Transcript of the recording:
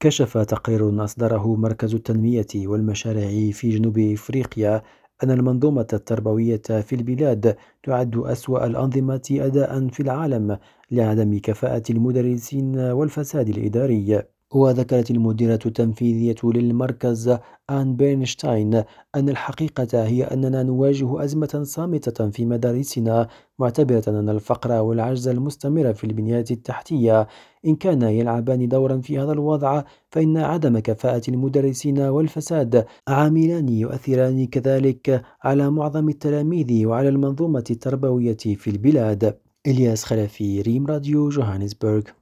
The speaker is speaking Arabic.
كشف تقرير أصدره مركز التنمية والمشاريع في جنوب إفريقيا أن المنظومة التربوية في البلاد تعد أسوأ الأنظمة أداء في العالم لعدم كفاءة المدرسين والفساد الإداري. وذكرت المديرة التنفيذية للمركز آن بيرنشتاين أن الحقيقة هي أننا نواجه أزمة صامتة في مدارسنا، معتبرة أن الفقر والعجز المستمر في البنية التحتية إن كان يلعبان دورا في هذا الوضع، فإن عدم كفاءة المدرسين والفساد عاملان يؤثران كذلك على معظم التلاميذ وعلى المنظومة التربوية في البلاد. إلياس خلفي، ريم راديو، جوهانسبرغ.